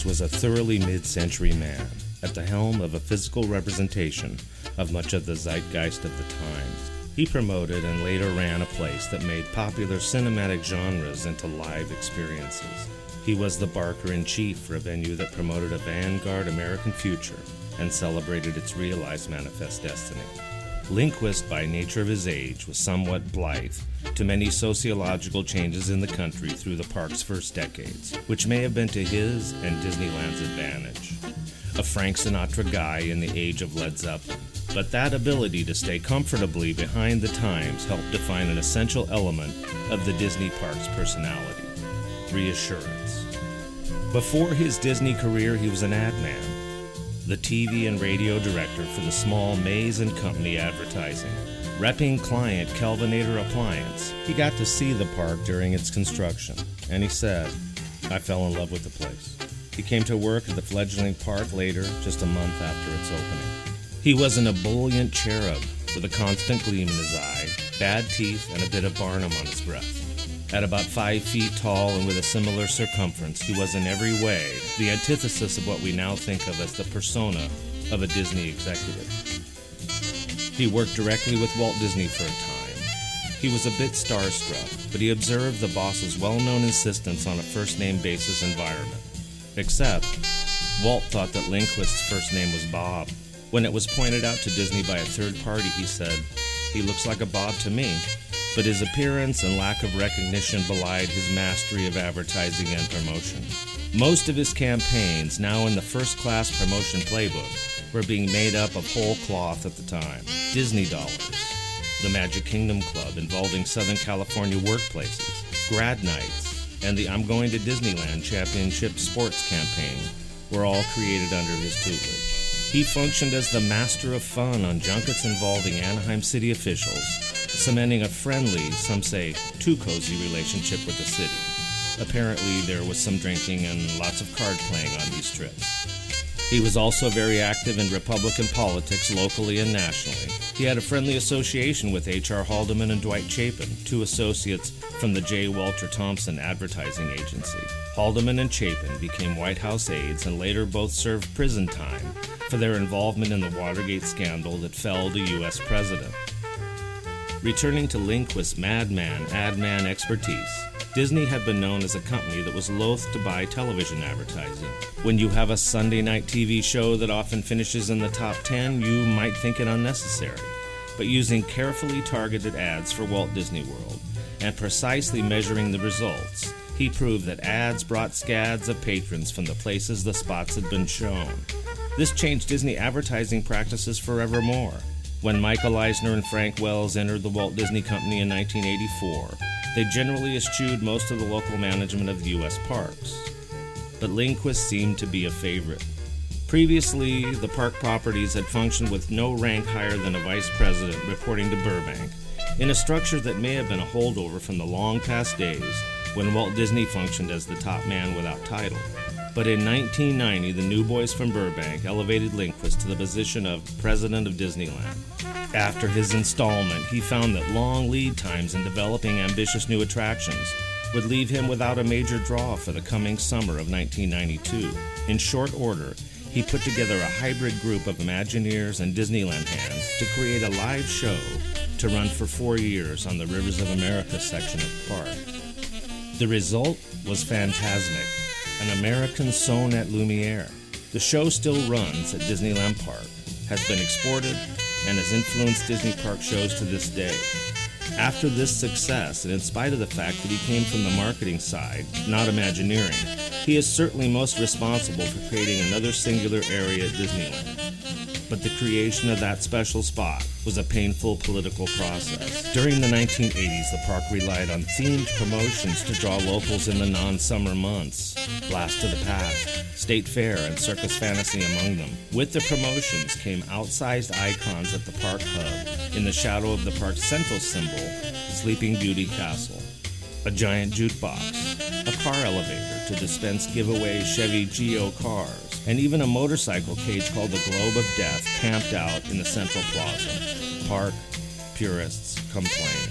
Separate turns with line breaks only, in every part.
was a thoroughly mid-century man at the helm of a physical representation of much of the zeitgeist of the times. He promoted and later ran a place that made popular cinematic genres into live experiences. He was the Barker-in-Chief for a venue that promoted a vanguard American future and celebrated its realized manifest destiny. Lindquist, by nature of his age, was somewhat blithe to many sociological changes in the country through the park's first decades, which may have been to his and Disneyland's advantage. A Frank Sinatra guy in the age of Led Zeppelin. But that ability to stay comfortably behind the times helped define an essential element of the Disney park's personality: reassurance. Before his Disney career, he was an ad man, the TV and radio director for the small Mays & Company advertising. Repping client Kelvinator Appliance, he got to see the park during its construction, and he said, "I fell in love with the place." He came to work at the fledgling park later, just a month after its opening. He was an ebullient cherub with a constant gleam in his eye, bad teeth, and a bit of Barnum on his breath. At about 5 feet tall and with a similar circumference, he was in every way the antithesis of what we now think of as the persona of a Disney executive. He worked directly with Walt Disney for a time. He was a bit starstruck, but he observed the boss's well-known insistence on a first-name basis environment. Except, Walt thought that Lindquist's first name was Bob. When it was pointed out to Disney by a third party, he said, "He looks like a Bob to me." But his appearance and lack of recognition belied his mastery of advertising and promotion. Most of his campaigns, now in the first-class promotion playbook, were being made up of whole cloth at the time. Disney Dollars, the Magic Kingdom Club involving Southern California workplaces, grad nights, and the I'm Going to Disneyland Championship Sports campaign were all created under his tutelage. He functioned as the master of fun on junkets involving Anaheim city officials, cementing a friendly, some say too cozy relationship with the city. Apparently, there was some drinking and lots of card playing on these trips. He was also very active in Republican politics locally and nationally. He had a friendly association with H.R. Haldeman and Dwight Chapin, two associates from the J. Walter Thompson advertising agency. Haldeman and Chapin became White House aides and later both served prison time for their involvement in the Watergate scandal that felled a U.S. president. Returning to Lindquist's madman, ad-man expertise, Disney had been known as a company that was loath to buy television advertising. When you have a Sunday night TV show that often finishes in the top 10, you might think it unnecessary. But using carefully targeted ads for Walt Disney World and precisely measuring the results, he proved that ads brought scads of patrons from the places the spots had been shown. This changed Disney advertising practices forevermore. When Michael Eisner and Frank Wells entered the Walt Disney Company in 1984, they generally eschewed most of the local management of the U.S. parks. But Lindquist seemed to be a favorite. Previously, the park properties had functioned with no rank higher than a vice president reporting to Burbank, in a structure that may have been a holdover from the long-past days when Walt Disney functioned as the top man without title. But in 1990, the new boys from Burbank elevated Lindquist to the position of president of Disneyland. After his installment, he found that long lead times in developing ambitious new attractions would leave him without a major draw for the coming summer of 1992. In short order, he put together a hybrid group of Imagineers and Disneyland hands to create a live show to run for 4 years on the Rivers of America section of the park. The result was phantasmic, an American sewn at Lumiere. The show still runs at Disneyland Park, has been exported, and has influenced Disney park shows to this day. After this success, and in spite of the fact that he came from the marketing side, not Imagineering, he is certainly most responsible for creating another singular area at Disneyland. But the creation of that special spot was a painful political process. During the 1980s, the park relied on themed promotions to draw locals in the non-summer months. Blast to the Past, State Fair, and Circus Fantasy among them. With the promotions came outsized icons at the park hub in the shadow of the park's central symbol, Sleeping Beauty Castle. A giant jukebox, a car elevator to dispense giveaway Chevy Geo cars, and even a motorcycle cage called the Globe of Death camped out in the Central Plaza. Park purists complained.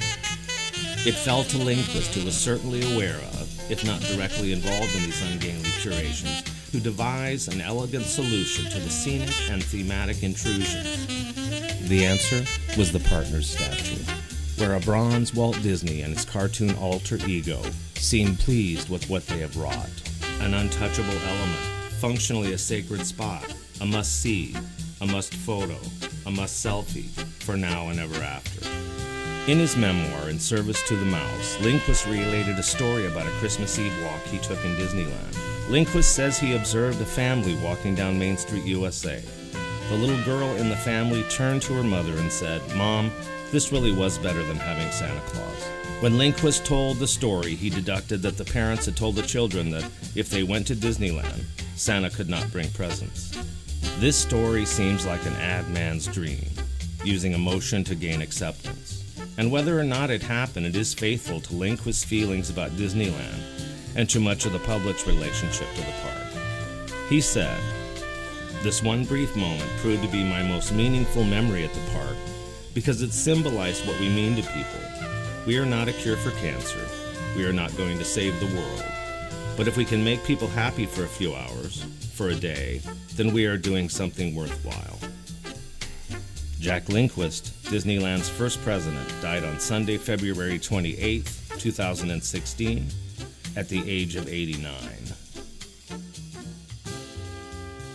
It fell to Lindquist, who was certainly aware of, if not directly involved in these ungainly curations, who devised an elegant solution to the scenic and thematic intrusions. The answer was the Partners statue, where a bronze Walt Disney and his cartoon alter ego seem pleased with what they have wrought. An untouchable element, functionally a sacred spot, a must-see, a must-photo, a must-selfie, for now and ever after. In his memoir, In Service to the Mouse, Lindquist related a story about a Christmas Eve walk he took in Disneyland. Lindquist says he observed a family walking down Main Street, USA. The little girl in the family turned to her mother and said, "Mom, this really was better than having Santa Claus." When Lindquist told the story, he deducted that the parents had told the children that if they went to Disneyland, Santa could not bring presents. This story seems like an ad man's dream, using emotion to gain acceptance. And whether or not it happened, it is faithful to Lindquist's feelings about Disneyland and to much of the public's relationship to the park. He said, "This one brief moment proved to be my most meaningful memory at the park because it symbolized what we mean to people. We are not a cure for cancer. We are not going to save the world. But if we can make people happy for a few hours, for a day, then we are doing something worthwhile." Jack Lindquist, Disneyland's first president, died on Sunday, February 28, 2016, at the age of 89.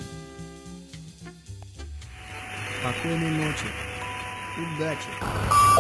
Спокойной ночи. Удачи.